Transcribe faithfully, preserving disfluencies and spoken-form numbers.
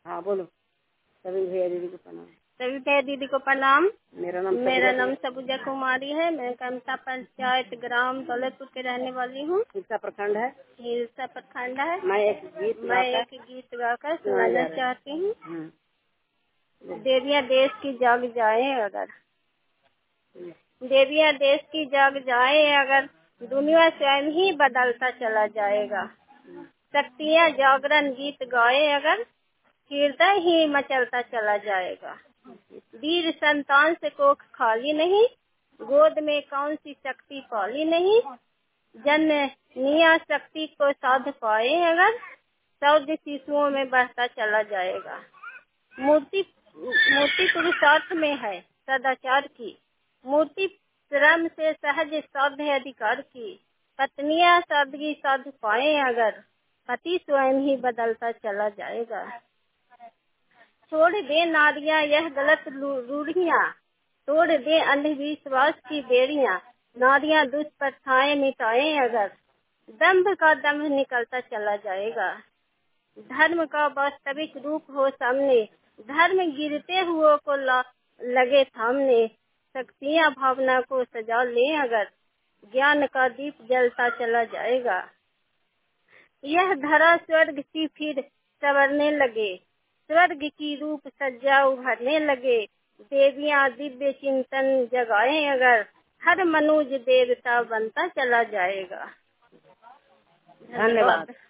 हाँ बोलो। सभी भैया दीदी को प्रणाम। सभी भैया दीदी को प्रणाम। मेरा नाम मेरा नाम सबूजा कुमारी है। मैं कमता पंचायत ग्राम दौलतपुर के रहने वाली हूँ। हिलसा प्रखंड है। हिलसा प्रखंड है। मैं एक गीत मैं एक गीत गाकर सुनाना चाहती हूँ। देवियाँ देश की जाग जाए अगर, देवियाँ देश की जाग जाए अगर, दुनिया स्वयं ही बदलता चला जाएगा। शक्तियाँ जागरण गीत गाए अगर, हृदय ही मचलता चला जाएगा। वीर संतान से कोख खाली नहीं, गोद में कौन सी शक्ति पाली नहीं। जननिया शक्ति को साध पाए अगर, सौद शिशुओं में बढ़ता चला जाएगा। मूर्ति मूर्ति पुरुषार्थ में है सदाचार की, मूर्ति श्रम से सहज साध्य अधिकार की। पत्नियां सादगी साध पाए अगर, पति स्वयं ही बदलता चला जाएगा। छोड़ दे नारियां यह गलत रूढ़ियां, तोड़ दे अंधविश्वास की बेड़ियां। नारियां दुष्प्रथाएं मिटाए अगर, दंभ का दंभ निकलता चला जाएगा। धर्म का वास्तविक रूप हो सामने, धर्म गिरते हुए को लगे थामने। शक्तियां भावना को सजा ले अगर, ज्ञान का दीप जलता चला जाएगा। यह धरा स्वर्ग सी फिर संवरने लगे, स्वर्ग की रूप सज्जा उभरने लगे। देवियां दिव्य चिंतन जगाए अगर, हर मनुज देवता बनता चला जाएगा। धन्यवाद।